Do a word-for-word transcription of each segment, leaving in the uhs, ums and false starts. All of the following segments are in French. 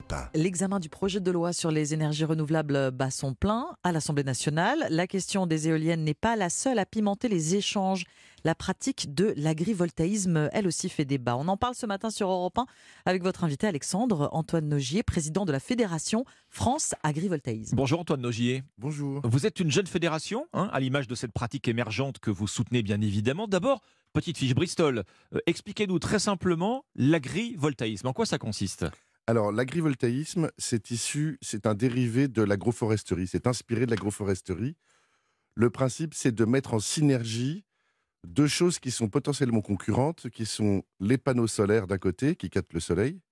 Europe un. L'examen du projet de loi sur les énergies renouvelables bat son plein à l'Assemblée nationale. La question des éoliennes n'est pas la seule à pimenter les échanges. La pratique de l'agrivoltaïsme, elle aussi, fait débat. On en parle ce matin sur Europe un avec votre invité Alexandre Antoine Nogier, président de la Fédération France Agrivoltaïsme. Bonjour Antoine Nogier. Bonjour. Vous êtes une jeune fédération, hein, à l'image de cette pratique émergente que vous soutenez bien évidemment. D'abord, petite fiche Bristol. Euh, expliquez-nous très simplement l'agrivoltaïsme. En quoi ça consiste ? Alors, l'agrivoltaïsme, c'est issu, c'est un dérivé de l'agroforesterie. C'est inspiré de l'agroforesterie. Le principe, c'est de mettre en synergie deux choses qui sont potentiellement concurrentes, qui sont les panneaux solaires d'un côté, qui captent le soleil,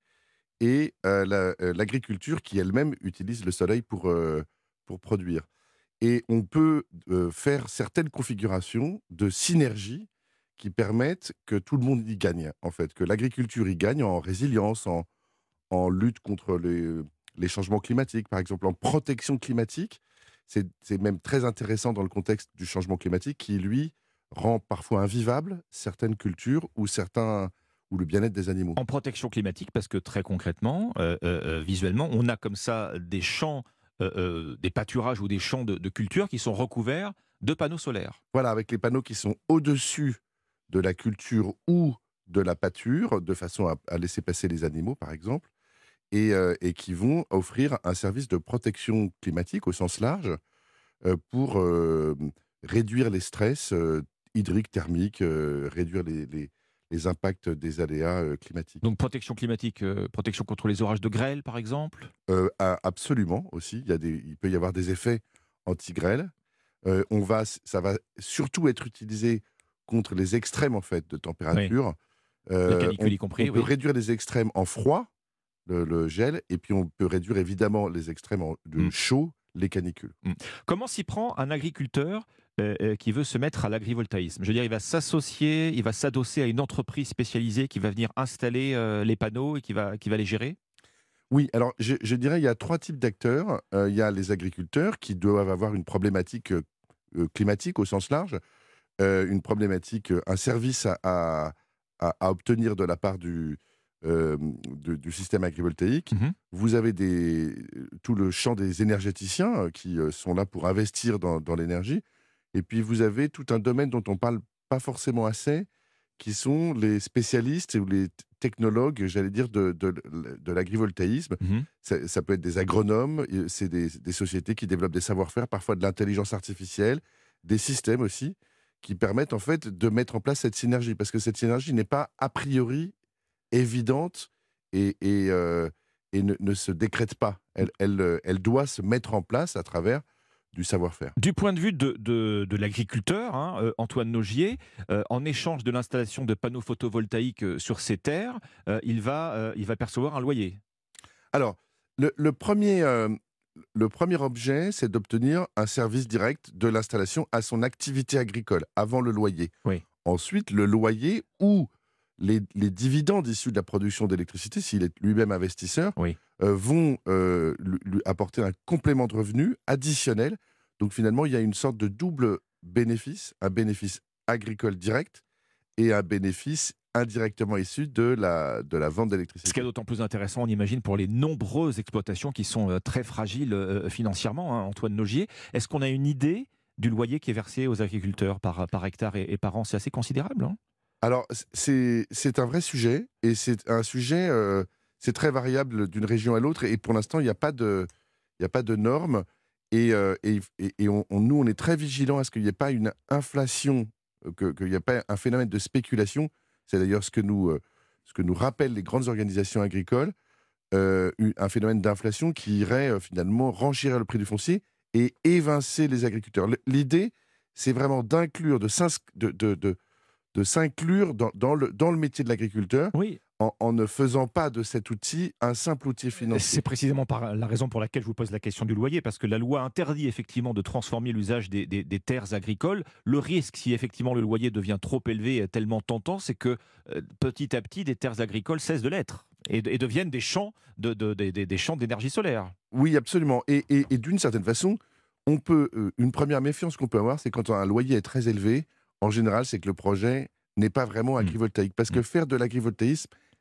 et euh, la, euh, l'agriculture qui elle-même utilise le soleil pour, euh, pour produire. Et on peut euh, faire certaines configurations de synergie qui permettent que tout le monde y gagne, en fait, que l'agriculture y gagne en résilience, en, en lutte contre les, les changements climatiques, par exemple, en protection climatique. C'est, c'est même très intéressant dans le contexte du changement climatique qui, lui, rend parfois invivable certaines cultures ou, certains, ou le bien-être des animaux. En protection climatique, parce que très concrètement, euh, euh, visuellement, on a comme ça des champs, euh, euh, des pâturages ou des champs de, de culture qui sont recouverts de panneaux solaires. Voilà, avec les panneaux qui sont au-dessus de la culture ou de la pâture, de façon à, à laisser passer les animaux, par exemple, et, euh, et qui vont offrir un service de protection climatique au sens large euh, pour euh, réduire les stress euh, hydriques, thermiques, euh, réduire les, les, les impacts des aléas euh, climatiques. Donc protection climatique, euh, protection contre les orages de grêle par exemple. Euh, a- absolument aussi, il, y a des, il peut y avoir des effets anti-grêle. Euh, on va, ça va surtout être utilisé contre les extrêmes en fait, de température. Euh, Les canicules on, y compris, on peut oui. réduire les extrêmes en froid, le, le gel, et puis on peut réduire évidemment les extrêmes en, de Mm. chaud, les canicules. Mm. Comment s'y prend un agriculteur euh, euh, qui veut se mettre à l'agrivoltaïsme ? Je veux dire, il va s'associer, il va s'adosser à une entreprise spécialisée qui va venir installer euh, les panneaux et qui va, qui va les gérer ? Oui, alors je, je dirais il y a trois types d'acteurs. Euh, il y a les agriculteurs qui doivent avoir une problématique euh, euh, climatique au sens large, euh, une problématique, euh, un service à, à, à- à obtenir de la part du, euh, de- du système agrivoltaïque. Mhm. Vous avez des, tout le champ des énergéticiens euh, qui euh, sont là pour investir dans, dans l'énergie. Et puis vous avez tout un domaine dont on parle pas forcément assez, qui sont les spécialistes ou les t- technologues, j'allais dire, de, de, de l'agrivoltaïsme. Mhm. Ça, ça peut être des agronomes, et c'est des, des sociétés qui développent des savoir-faire, parfois de l'intelligence artificielle, des systèmes aussi, qui permettent en fait de mettre en place cette synergie, parce que cette synergie n'est pas a priori évidente et, et, euh, et ne, ne se décrète pas. Elle, elle, euh, elle doit se mettre en place à travers du savoir-faire. Du point de vue de, de, de l'agriculteur, hein, euh, Antoine Nogier, euh, en échange de l'installation de panneaux photovoltaïques euh, sur ses terres, euh, il, va, euh, il va percevoir un loyer. Alors, le, le premier, euh, le premier objet, c'est d'obtenir un service direct de l'installation à son activité agricole, avant le loyer. Oui. Ensuite, le loyer ou les, les dividendes issus de la production d'électricité, s'il est lui-même investisseur, Oui. euh, vont euh, lui, lui apporter un complément de revenu additionnel. Donc finalement, il y a une sorte de double bénéfice, un bénéfice agricole direct et un bénéfice indirectement issu de la, de la vente Ce d'électricité. qui est d'autant plus intéressant, on imagine, pour les nombreuses exploitations qui sont euh, très fragiles euh, financièrement, hein, Antoine Nogier. Est-ce qu'on a une idée du loyer qui est versé aux agriculteurs par, par hectare et, et par an ? C'est assez considérable, hein ? Alors, c'est, c'est un vrai sujet, et c'est un sujet, euh, c'est très variable d'une région à l'autre, et pour l'instant, il n'y a pas de, il n'y a pas de normes, et, euh, et, et- et on, on- nous, on est très vigilants à ce qu'il n'y ait pas une inflation, euh, que- qu'il n'y ait pas un phénomène de spéculation. C'est d'ailleurs ce que nous, euh, ce que nous rappellent les grandes organisations agricoles, euh, une- un phénomène d'inflation qui irait euh, finalement renchérir le prix du foncier et évincer les agriculteurs. L- L'idée, c'est vraiment d'inclure, de, s'ins- de, de, de- de s'inclure dans, dans le, dans le métier de l'agriculteur Oui. en, en ne faisant pas de cet outil un simple outil financier. C'est précisément par la raison pour laquelle je vous pose la question du loyer, parce que la loi interdit effectivement de transformer l'usage des, des- des terres agricoles. Le risque, si effectivement le loyer devient trop élevé et tellement tentant, c'est que euh, petit à petit, des terres agricoles cessent de l'être et, et deviennent des champs de, de- des- des- des champs d'énergie solaire. Oui, absolument. Et, et- et d'une certaine façon, on peut, euh, une première méfiance qu'on peut avoir, c'est quand un loyer est très élevé, en général, c'est que le projet n'est pas vraiment Mm. agrivoltaïque. Parce que Mm. faire de l'agrivoltaïsme,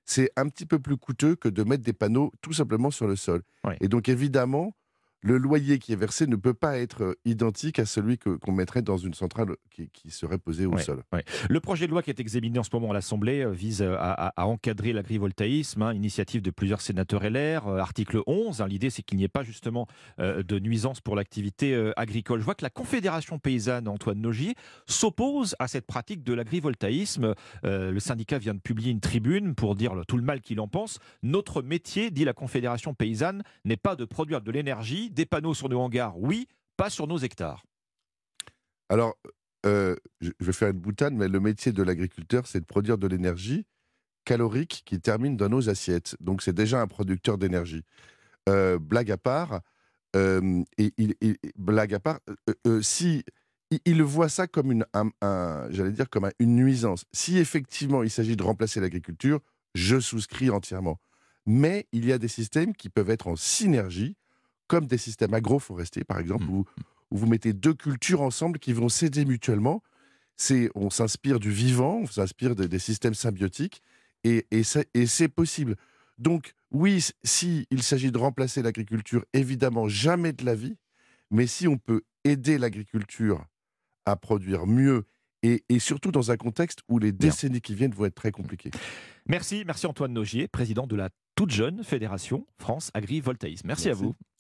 c'est un petit peu plus coûteux que de mettre des panneaux tout simplement sur le sol. Oui. Et donc évidemment, le loyer qui est versé ne peut pas être identique à celui que, qu'on mettrait dans une centrale qui, qui serait posée au Ouais, sol. ouais. Le projet de loi qui est examiné en ce moment à l'Assemblée euh, vise à, à- à encadrer l'agrivoltaïsme, hein, initiative de plusieurs sénateurs L R, euh, article onze. Hein, l'idée, c'est qu'il n'y ait pas justement euh, de nuisance pour l'activité euh, agricole. Je vois que la Confédération paysanne, Antoine Nogier, s'oppose à cette pratique de l'agrivoltaïsme. Euh, le syndicat vient de publier une tribune pour dire le- tout le mal qu'il en pense. Notre métier, dit la Confédération paysanne, n'est pas de produire de l'énergie, des panneaux sur nos hangars, oui, pas sur nos hectares. Alors, euh, je je vais faire une boutade, mais le métier de l'agriculteur, c'est de produire de l'énergie calorique qui termine dans nos assiettes. Donc c'est déjà un producteur d'énergie. Euh, blague à part, euh, et, il- et- et- blague à part, euh, euh, si il, il voit ça comme une, un- un- j'allais dire comme un- une nuisance. Si effectivement il s'agit de remplacer l'agriculture, je souscris entièrement. Mais il y a des systèmes qui peuvent être en synergie, comme des systèmes agroforestiers, par exemple, Hmm. où, où vous mettez deux cultures ensemble qui vont s'aider mutuellement. C'est, on s'inspire du vivant, on s'inspire des, des systèmes symbiotiques, et, et c'est et c'est possible. Donc, oui, s- si il s'agit de remplacer l'agriculture, évidemment, jamais de la vie, mais si on peut aider l'agriculture à produire mieux, et, et surtout dans un contexte où les Bien. décennies qui viennent vont être très compliquées. Merci, merci Antoine Nogier, président de la toute jeune Fédération France Agrivoltaïsme. Merci à Merci. vous.